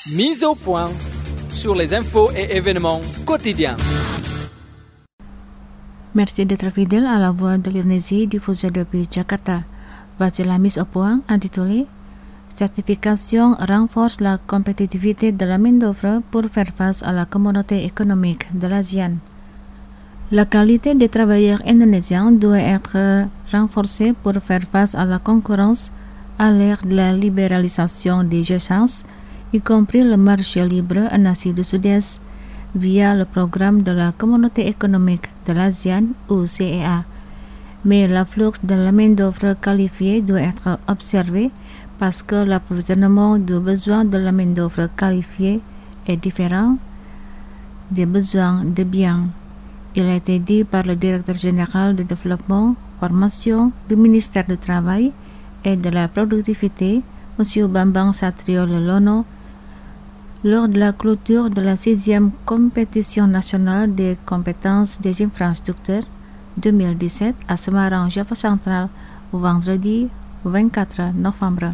Mise au point sur les infos et événements quotidiens. Merci d'être fidèle à la voix de l'Indonésie diffusée depuis Jakarta. Voici la mise au point intitulée Certification renforce la compétitivité de la main-d'œuvre pour faire face à la communauté économique de l'ASEAN. La qualité des travailleurs indonésiens doit être renforcée pour faire face à la concurrence à l'ère de la libéralisation des échanges, y compris le marché libre en Asie du Sud-Est, via le programme de la Communauté économique de l'ASEAN ou CEA. Mais l'afflux de la main-d'œuvre qualifiée doit être observé parce que l'approvisionnement du besoin de la main-d'œuvre qualifiée est différent des besoins de biens. Il a été dit par le directeur général de développement, formation du ministère du Travail et de la productivité, M. Bambang Satrio Lelono, lors de la clôture de la 6e compétition nationale des compétences des infrastructures 2017 à Semarang, Java Central, vendredi 24 novembre.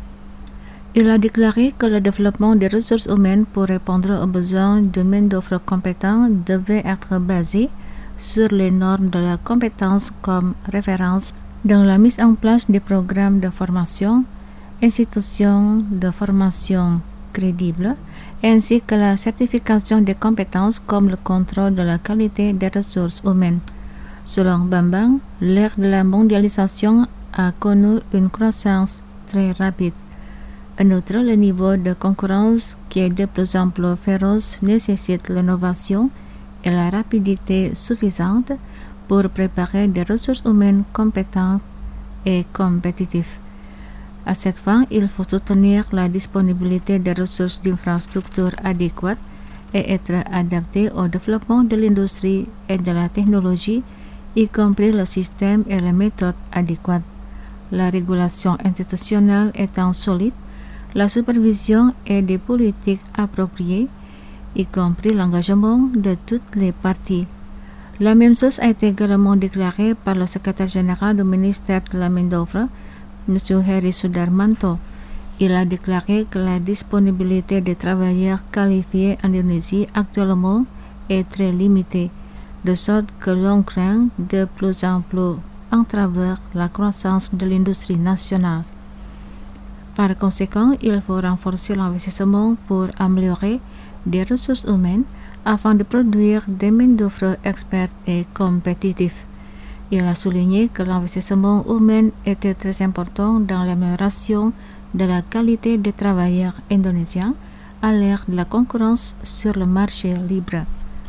Il a déclaré que le développement des ressources humaines pour répondre aux besoins d'une main-d'œuvre compétente devait être basé sur les normes de la compétence comme référence dans la mise en place des programmes de formation, institutions de formation crédibles, ainsi que la certification des compétences comme le contrôle de la qualité des ressources humaines. Selon Bambang, l'ère de la mondialisation a connu une croissance très rapide. En outre, le niveau de concurrence qui est de plus en plus féroce nécessite l'innovation et la rapidité suffisante pour préparer des ressources humaines compétentes et compétitives. À cette fin, il faut soutenir la disponibilité des ressources d'infrastructures adéquates et être adapté au développement de l'industrie et de la technologie, y compris le système et les méthodes adéquates. La régulation institutionnelle étant solide, la supervision et des politiques appropriées, y compris l'engagement de toutes les parties. La même chose a été également déclarée par le secrétaire général du ministère de la main-d'œuvre, M. Heri Sudarmanto. Il a déclaré que la disponibilité des travailleurs qualifiés en Indonésie actuellement est très limitée, de sorte que l'on craint de plus en plus entraver la croissance de l'industrie nationale. Par conséquent, il faut renforcer l'investissement pour améliorer des ressources humaines afin de produire des main-d'œuvre expertes et compétitifs. Il a souligné que l'investissement humain était très important dans l'amélioration de la qualité des travailleurs indonésiens à l'ère de la concurrence sur le marché libre.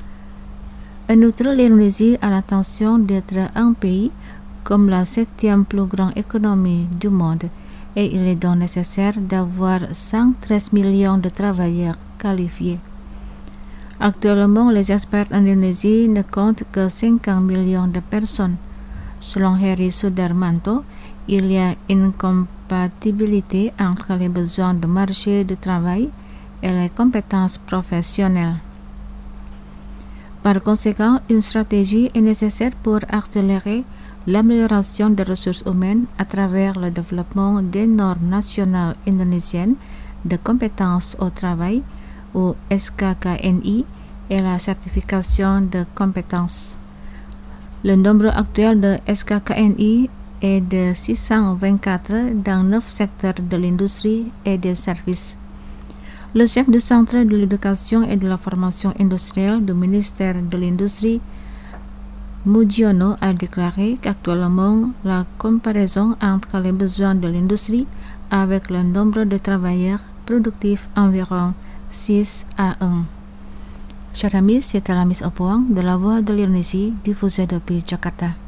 En outre, l'Indonésie a l'intention d'être un pays comme la 7e plus grande économie du monde et il est donc nécessaire d'avoir 113 millions de travailleurs qualifiés. Actuellement, les experts en Indonésie ne comptent que 50 millions de personnes. Selon Heri Sudarmanto, il y a une compatibilité entre les besoins du marché du travail et les compétences professionnelles. Par conséquent, une stratégie est nécessaire pour accélérer l'amélioration des ressources humaines à travers le développement des normes nationales indonésiennes de compétences au travail ou SKKNI et la certification de compétences. Le nombre actuel de SKKNI est de 624 dans 9 secteurs de l'industrie et des services. Le chef du Centre de l'éducation et de la formation industrielle du ministère de l'Industrie, Mujiono, a déclaré qu'actuellement, la comparaison entre les besoins de l'industrie avec le nombre de travailleurs productifs environ 6 à 1. Chers amis, c'était la mise au point de la voix de l'Indonésie diffusée depuis Jakarta.